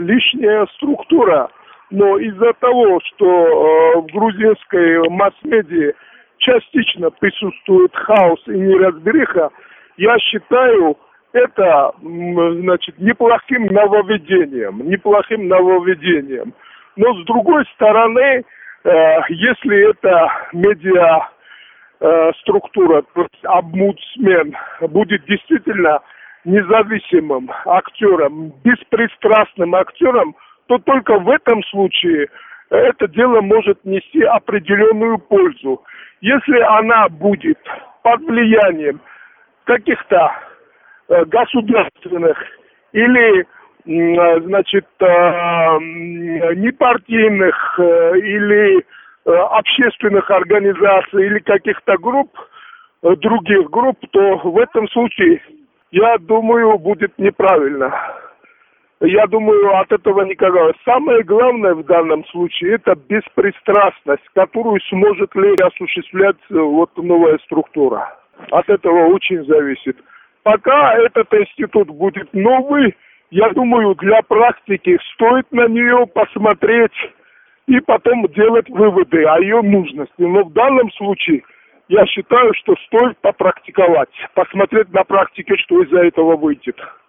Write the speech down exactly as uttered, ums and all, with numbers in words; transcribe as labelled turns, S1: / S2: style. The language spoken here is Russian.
S1: лишняя структура. Но из-за того, что э, в грузинской масс-медиа частично присутствует хаос и неразбериха, я считаю это, значит, неплохим нововведением, неплохим нововведением. Но с другой стороны, э, если это медиа э, структура, то есть омбудсмен будет действительно независимым актером, беспристрастным актером, то только в этом случае это дело может нести определенную пользу. Если она будет под влиянием каких-то э, государственных или, э, значит, э, непартийных э, или э, общественных организаций или каких-то групп, э, других групп, то в этом случае, я думаю, будет неправильно. Я думаю, от этого никакого. Самое главное в данном случае – это беспристрастность, которую сможет ли осуществлять вот новая структура. От этого очень зависит. Пока этот институт будет новый, я думаю, для практики стоит на нее посмотреть и потом делать выводы о ее нужности. Но в данном случае я считаю, что стоит попрактиковать, посмотреть на практике, что из-за этого выйдет.